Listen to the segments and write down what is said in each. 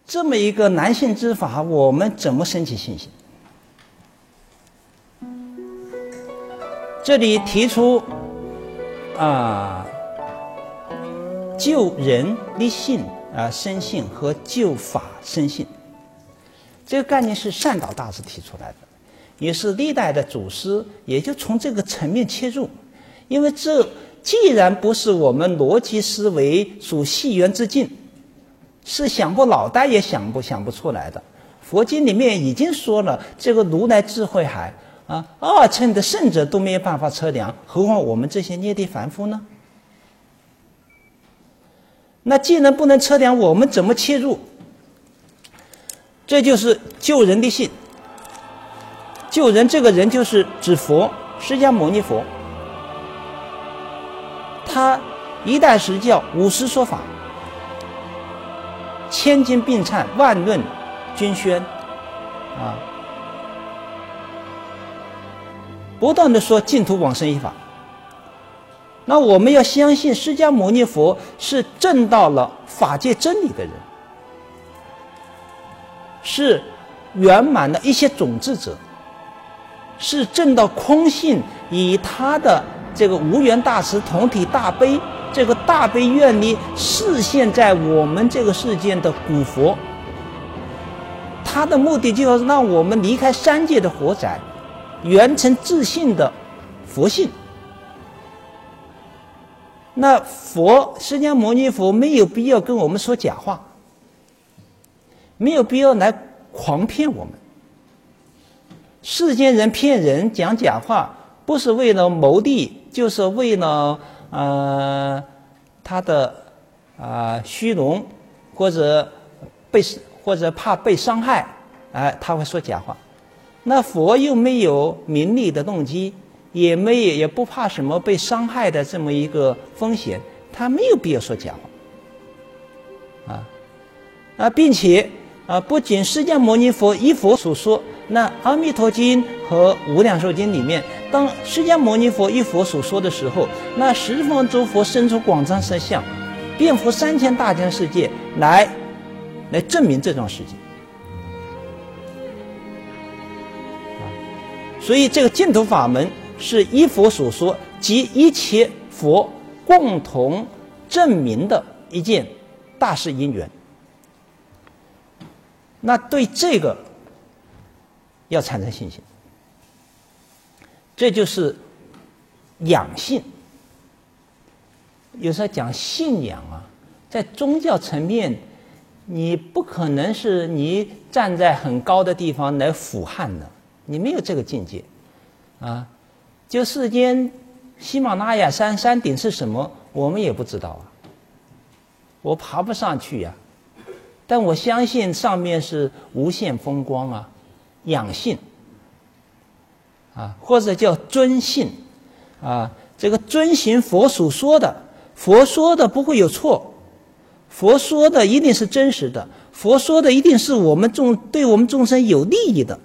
这么一个难信之法，我们怎么升起信心？这里提出救人立信生信和救法生信，这个概念是善导大师提出来的，也是历代的祖师也就从这个层面切入。因为这既然不是我们逻辑思维属系源之境，是想破脑袋也想不出来的。佛经里面已经说了，这个如来智慧海二乘的圣者都没有办法测量，何况我们这些涅地凡夫呢？那既然不能测量，我们怎么切入？这就是救人的信。救人这个人就是指佛，释迦牟尼佛。他一代时教50说法，千经并忏，万论均宣不断的说净土往生一法。那我们要相信释迦牟尼佛是证到了法界真理的人，是圆满的一些种智者，是证到空性，以他的这个无缘大慈同体大悲，这个大悲愿力示现在我们这个世界的古佛。他的目的就是让我们离开三界的活宅，圆成自信的佛性。那佛释迦牟尼佛没有必要跟我们说假话，没有必要来狂骗我们。世间人骗人讲假话，不是为了谋利，就是为了他的虚荣，或者怕被伤害，他会说假话。那佛又没有名利的动机，也不怕什么被伤害的这么一个风险，他没有必要说假话并且不仅释迦牟尼佛依佛所说，那《阿弥陀经》和《无量寿经》里面，当释迦牟尼佛依佛所说的时候，那十方诸佛生出广长舌相，遍覆3000大千世界，来证明这桩事情。所以这个净土法门是依佛所说及一切佛共同证明的一件大事因缘。那对这个要产生信心，这就是养信。有时候讲信仰在宗教层面，你不可能是你站在很高的地方来俯瞰的，你没有这个境界就世间喜马拉雅山顶是什么，我们也不知道我爬不上去但我相信上面是无限风光养信或者叫遵信这个遵循佛所说的，佛说的不会有错，佛说的一定是真实的，佛说的一定是对我们众生有利益的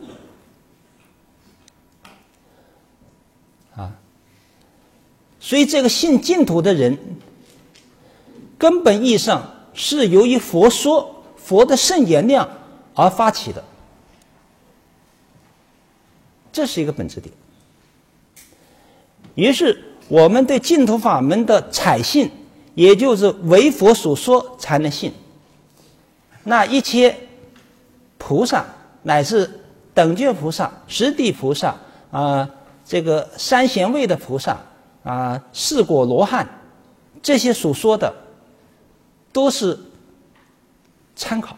所以这个信净土的人，根本意义上是由于佛说佛的圣言量而发起的，这是一个本质点。于是我们对净土法门的采信，也就是为佛所说才能信。那一切菩萨乃至等觉菩萨、十地菩萨这个三贤位的菩萨四果罗汉，这些所说的都是参考，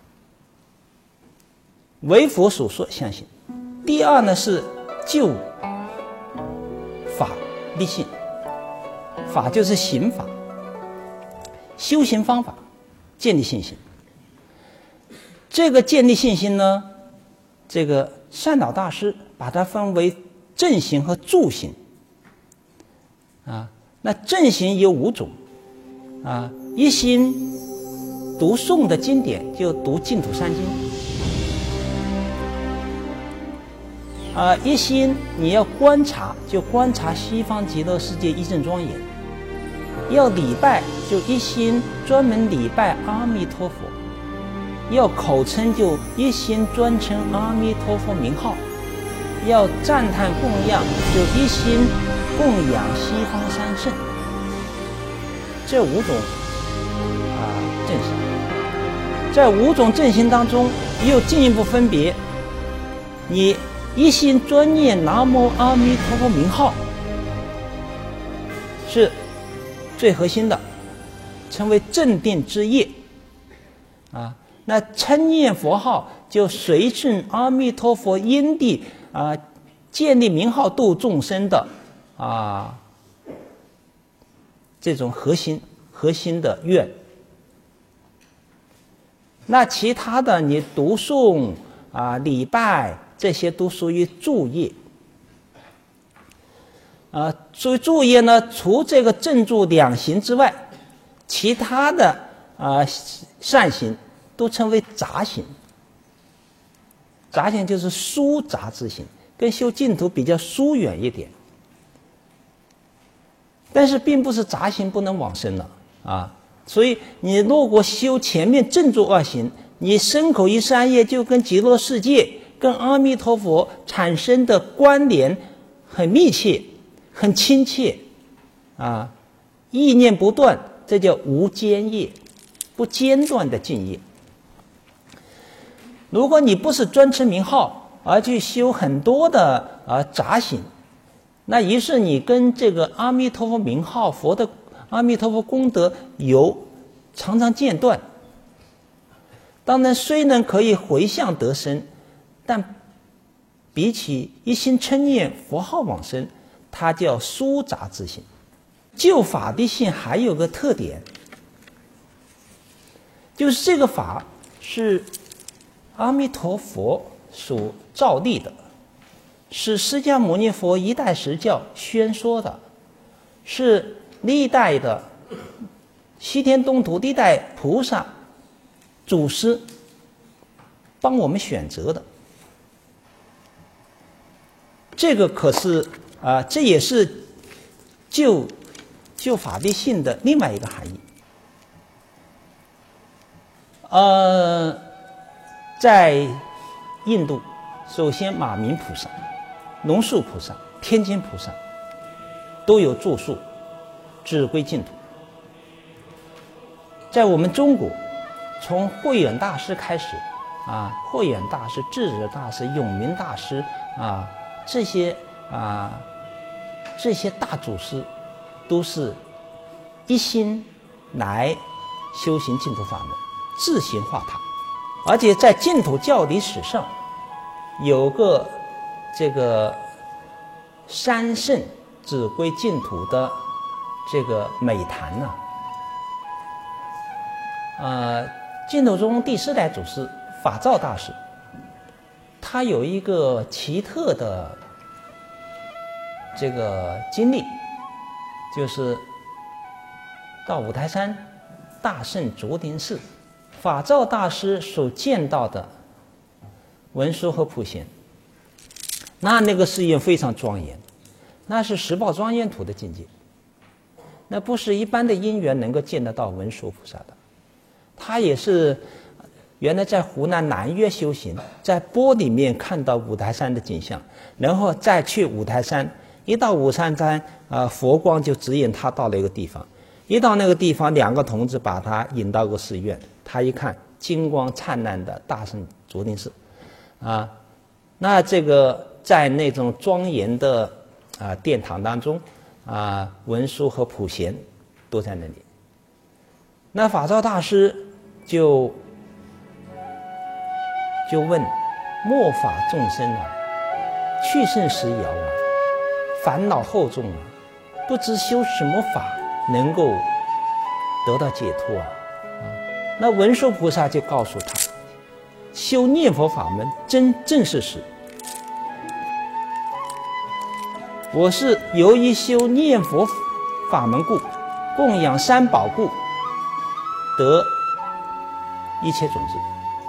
为佛所说相信。第二呢是救法立信，法就是行法，修行方法，建立信心。这个建立信心呢，这个善导大师把它分为正行和助行那正行有5种一心读诵的经典，就读净土三经一心你要观察，就观察西方极乐世界一正庄严；要礼拜，就一心专门礼拜阿弥陀佛； 要口称就一心专称阿弥陀佛名号，要赞叹供养就一心供养西方三圣。这5种正行，在5种正行当中又进一步分别，你一心专念南无阿弥陀佛名号是最核心的，称为正定之业那称念佛号就随顺阿弥陀佛因地建立名号度众生的这种核心的愿。那其他的你读诵礼拜这些都属于助业属于助业呢，除这个正助2行之外，其他的善行都称为杂行。杂行就是疏杂之行，跟修净土比较疏远一点。但是并不是杂行不能往生了所以你如果修前面正助2行，你身口意三业就跟极乐世界跟阿弥陀佛产生的关联很密切很亲切意念不断，这叫无间业，不间断的净业。如果你不是专称名号而去修很多的杂行，那于是你跟这个阿弥陀佛名号佛的阿弥陀佛功德常常间断。当然虽能可以回向得生，但比起一心称念佛号往生，它叫疏杂之行。救法的性还有个特点，就是这个法是阿弥陀佛所造立的，是释迦牟尼佛一代时教宣说的，是历代的西天东土历代菩萨祖师帮我们选择的。这个可是这也是救法的性的另外一个含义。在印度，首先马明菩萨、龙树菩萨、天津菩萨都有著述指归净土。在我们中国，从慧远大师开始慧远大师、智者大师、永明大师这些大祖师都是一心来修行净土法门，自行化他。而且在净土教理史上有个这个三圣指归净土的这个美谈净土宗第4代祖师法照大师，他有一个奇特的这个经历，就是到五台山大圣竹林寺，法照大师所见到的文殊和普贤，那个寺院非常庄严，那是十宝庄严土的境界，那不是一般的因缘能够见得到文殊菩萨的。他也是原来在湖南南岳修行，在波里面看到五台山的景象，然后再去五台山，一到五台山佛光就指引他到了一个地方，一到那个地方2个童子把他引到个寺院，他一看金光灿烂的大圣竹林寺那这个在那种庄严的殿堂当中文殊和普贤都在那里。那法照大师就问末法众生去生时遥烦恼厚重不知修什么法能够得到解脱那文殊菩萨就告诉他，修念佛法门正是时，我是由于修念佛法门故，供养三宝故，得一切种子。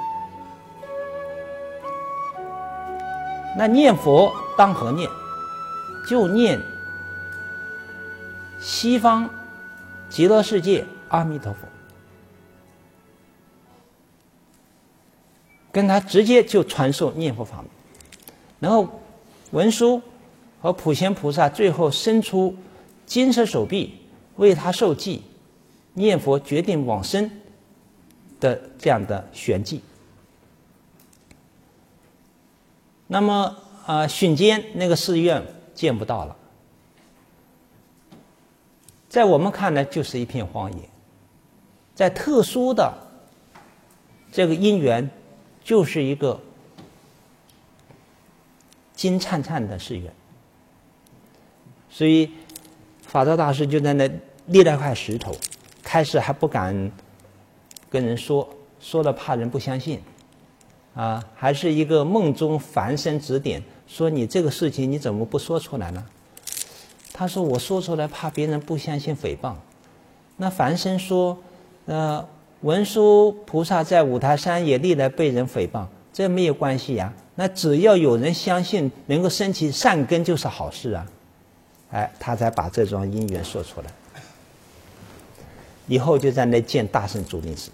那念佛当何念？就念西方极乐世界阿弥陀佛。 跟他直接就传授念佛法门。然后文殊和普贤菩萨最后伸出金色手臂为他受记，念佛决定往生的这样的玄迹。那么巡监那个寺院见不到了，在我们看来就是一片荒野，在特殊的这个因缘，就是一个金灿灿的寺院。所以法照大师就在那立了块石头，开始还不敢跟人说，说了怕人不相信还是一个梦中梵身指点，说你这个事情你怎么不说出来呢？他说我说出来怕别人不相信诽谤。那梵身说文殊菩萨在五台山也历来被人诽谤，这没有关系呀，那只要有人相信能够升起善根就是好事啊。他才把这桩因缘说出来，以后就在那建大圣竹林寺。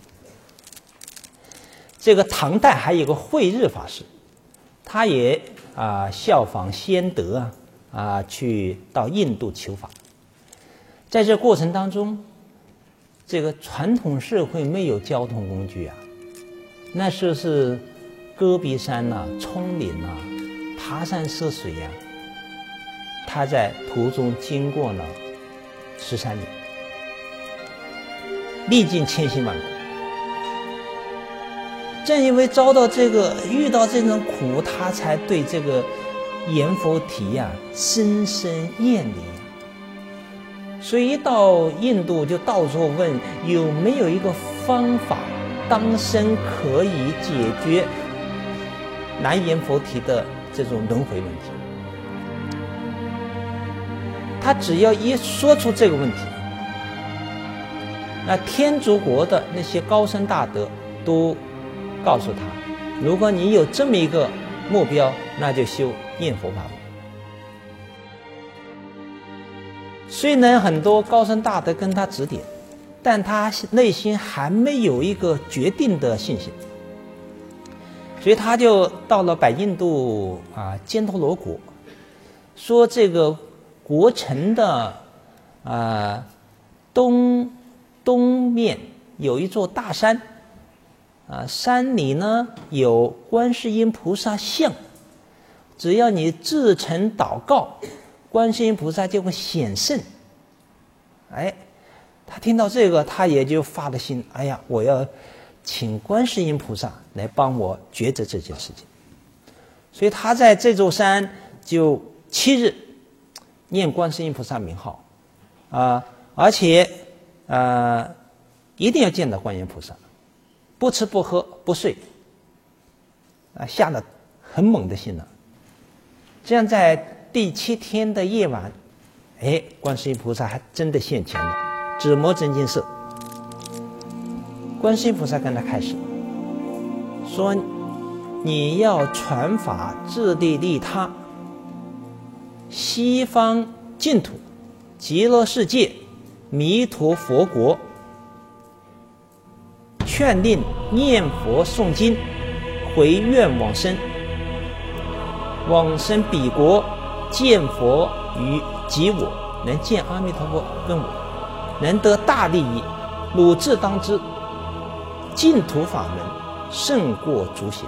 这个唐代还有个慧日法师，他也效仿先德去到印度求法。在这过程当中，这个传统社会没有交通工具那时候是戈壁山丛林爬山涉水他在途中经过了13年，历尽千辛万苦。正因为遇到这种苦，他才对这个阎浮提深深厌离。所以一到印度就到处问有没有一个方法当生可以解决南阎浮提的这种轮回问题。他只要一说出这个问题，那天竺国的那些高僧大德都告诉他，如果你有这么一个目标，那就修念佛法门。虽然很多高僧大德跟他指点，但他内心还没有一个决定的信心，所以他就到了北印度犍陀罗国，说这个国城的东面有一座大山山里呢有观世音菩萨像，只要你至诚祷告，观世音菩萨就会显圣。他听到这个，他也就发了心，我要请观世音菩萨来帮我抉择这件事情。所以他在这座山就7日念观世音菩萨名号而且一定要见到观音菩萨，不吃不喝不睡下了很猛的心了。这样在第7天的夜晚，观世音菩萨还真的现前了，指摩真金色。观世音菩萨跟他开始说，你要传法自利利他，西方净土极乐世界弥陀佛国，劝令念佛诵经，回愿往生，往生彼国，见佛于即我，能见阿弥陀佛跟我，能得大利益，汝自当知，净土法门胜过诸邪。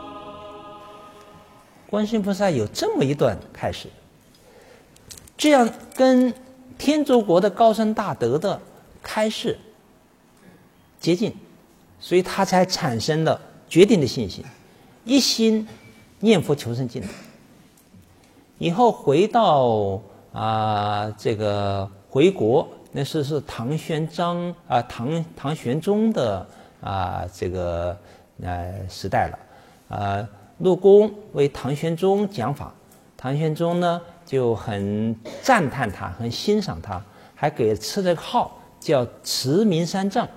观世音菩萨有这么一段开始，这样跟天竺国的高僧大德的开示接近，所以他才产生了决定的信心，一心念佛求生净土。以后回到这个回国，那是唐玄宗的这个时代了入宫为唐玄宗讲法，唐玄宗呢就很赞叹他，很欣赏他，还给赐了个号叫慈明三藏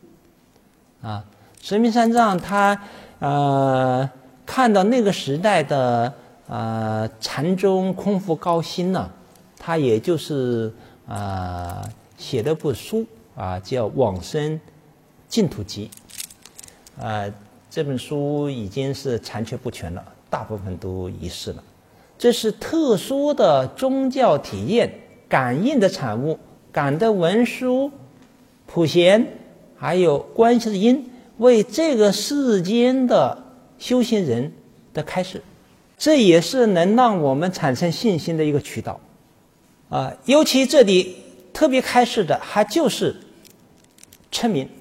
慈明三藏他看到那个时代的禅宗空腹高薪呢，他也就是写了部书叫《往生净土集》 这本书已经是残缺不全了，大部分都遗失了。这是特殊的宗教体验感应的产物，感的文殊、普贤还有观世音为这个世间的修行人的开示，这也是能让我们产生信心的一个渠道尤其这里特别开示的还就是称名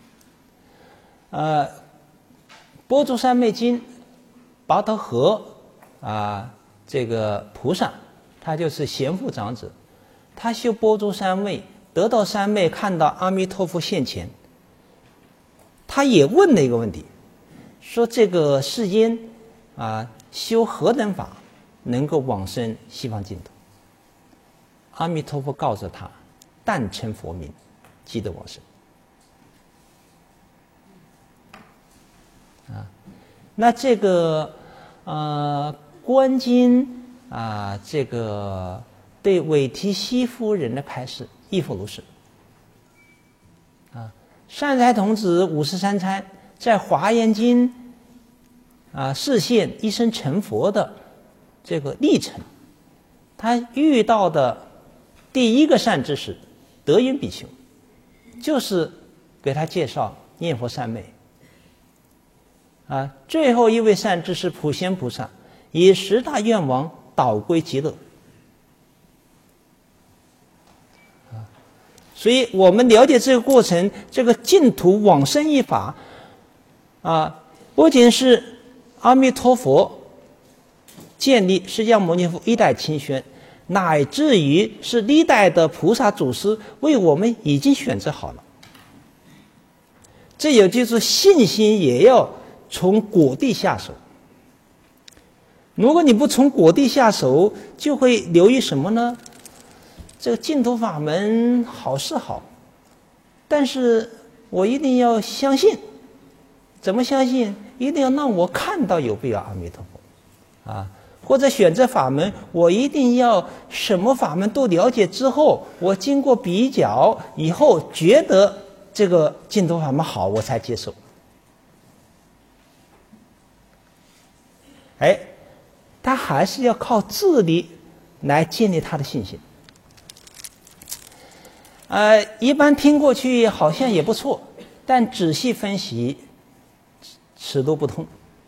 波竹三昧经拔头和这个菩萨他就是贤父长子，他修波竹三昧得到三昧，看到阿弥陀佛现前，他也问了一个问题，说这个世间修何等法能够往生西方净土？阿弥陀佛告诉他，但称佛名，即得往生。那这个观经这个对韦提希夫人的开示亦复如是善财童子53参在华严经示现一生成佛的这个历程，他遇到的第一个善知识德云比丘，就是给他介绍念佛三昧最后一位善知识普贤菩萨以10大愿王导归极乐所以我们了解这个过程，这个净土往生一法不仅是阿弥陀佛建立释迦牟尼佛一代亲宣，乃至于是历代的菩萨祖师为我们已经选择好了。这也就是信心也要从果地下手。如果你不从果地下手，就会流于什么呢？这个净土法门好是好，但是我一定要相信。怎么相信？一定要让我看到有必要阿弥陀佛或者选择法门，我一定要什么法门都了解之后，我经过比较以后觉得这个净土法门好，我才接受。他还是要靠自力来建立他的信心。一般听过去好像也不错，但仔细分析尺度不通。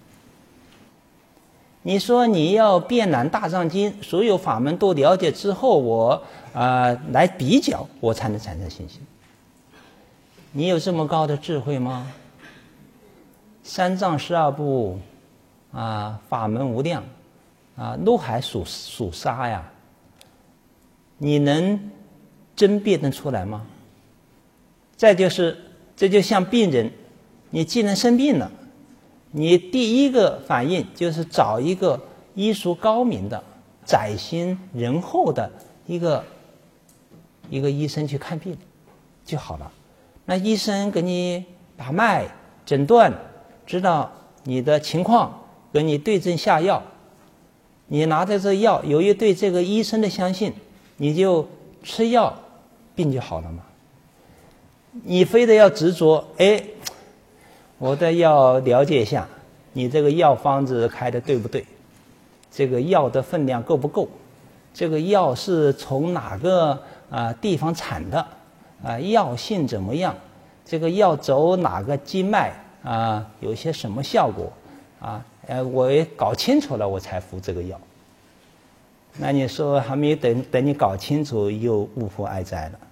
你说你要遍览大藏经，所有法门都了解之后，我来比较，我才能产生信心。你有这么高的智慧吗？三藏12部法门无量陆海属沙呀，你能真辨得出来吗？再就是这就像病人，你既然生病了，你第一个反应就是找一个医术高明的载心仁厚的一个医生去看病就好了。那医生给你把脉诊断，知道你的情况，给你对症下药，你拿着这药，由于对这个医生的相信，你就吃药，病就好了嘛。你非得要执着，我的要了解一下你这个药方子开的对不对，这个药的分量够不够，这个药是从哪个地方产的药性怎么样，这个药走哪个经脉有些什么效果我也搞清楚了我才服这个药。那你说还没等你搞清楚，又误祸哀哉了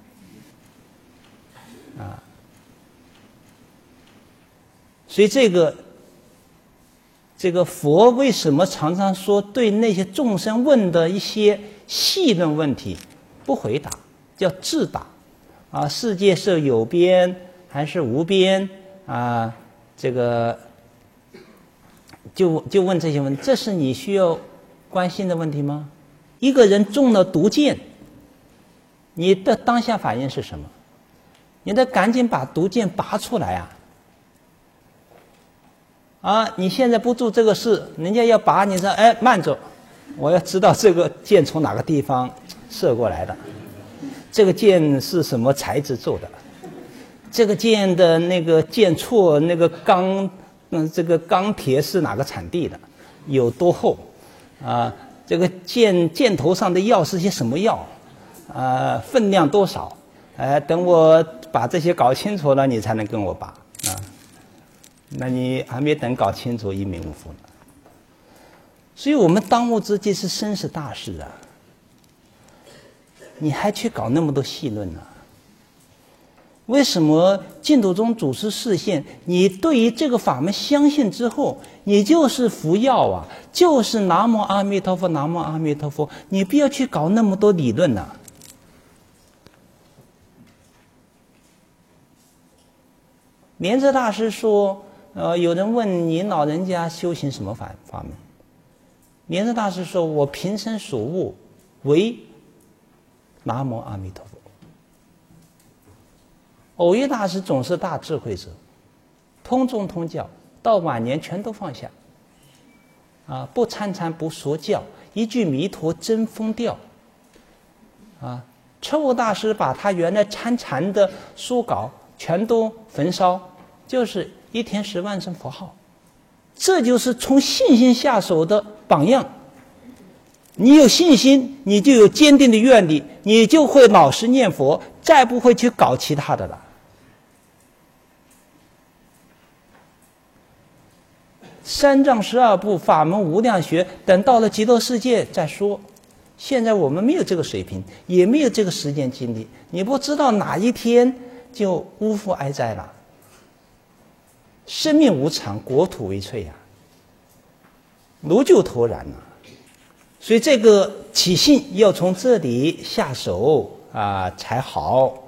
所以这个佛为什么常常说对那些众生问的一些细论问题不回答，叫自答世界是有边还是无边这个就问这些问题，这是你需要关心的问题吗？一个人中了毒箭，你的当下反应是什么？你得赶紧把毒箭拔出来你现在不做这个事，人家要拔，你说慢着，我要知道这个箭从哪个地方射过来的，这个箭是什么材质做的，这个箭的那个箭簇那个钢这个钢铁是哪个产地的，有多厚，这个箭头上的药是些什么药，分量多少，等我把这些搞清楚了，你才能跟我拔啊。那你还没等搞清楚，一命呜呼了。所以我们当务之急是生死大事啊，你还去搞那么多戏论呢？为什么净土宗祖师示现，你对于这个法门相信之后，你就是服药啊，就是南无阿弥陀佛，南无阿弥陀佛，你不要去搞那么多理论呐。莲池大师说，有人问你老人家修行什么法门？莲池大师说，我平生所悟为南无阿弥陀佛。偶遇大师总是大智慧者，通宗通教，到晚年全都放下，不参禅不说教，一句弥陀真风调。彻悟大师把他原来参禅的书稿全都焚烧，就是一天10万声佛号，这就是从信心下手的榜样。你有信心，你就有坚定的愿力，你就会老实念佛，再不会去搞其他的了。三藏12部法门无量学，等到了极乐世界再说。现在我们没有这个水平，也没有这个时间精力，你不知道哪一天就呜呼哀哉了。生命无常，国土为脆呀，如就脱然了。所以这个起信要从这里下手才好。